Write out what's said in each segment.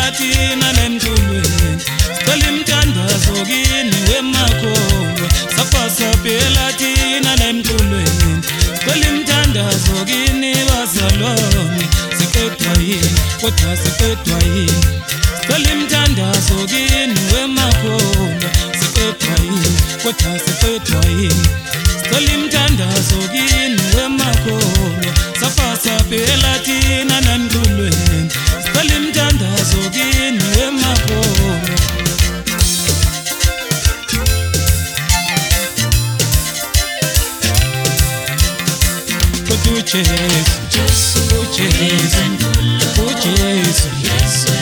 phela thina nemculweni sicela imthandazo kini wemakholwa safasa phela thina nemculweni sicela imthandazo kini bazalwane siqedwa yini kodwa siqedwa yini sicela imthandazo kini wemakholwa siqedwa yini kodwa siqedwa yini sicela imthandazo kini wemakholwa safasa phela thina nemculweni sicela imthandazo kini wemakholwa Jesu, Jesu, Jesu, Jesu,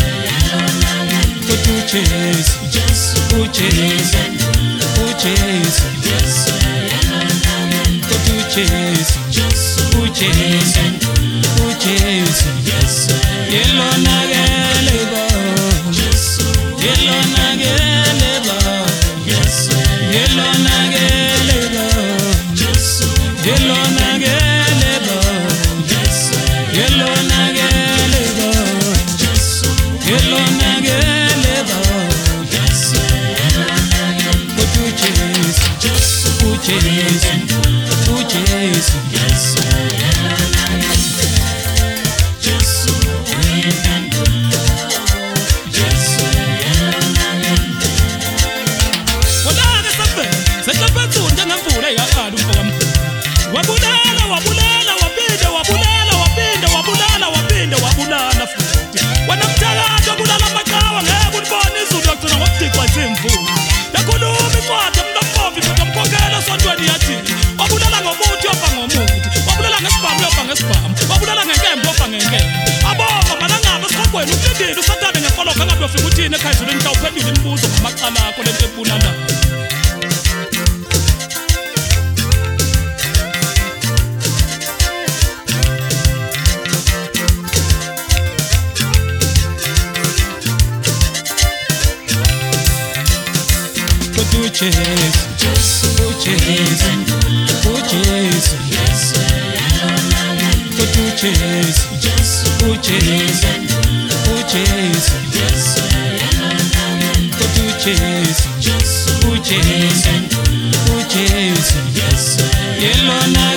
Yellow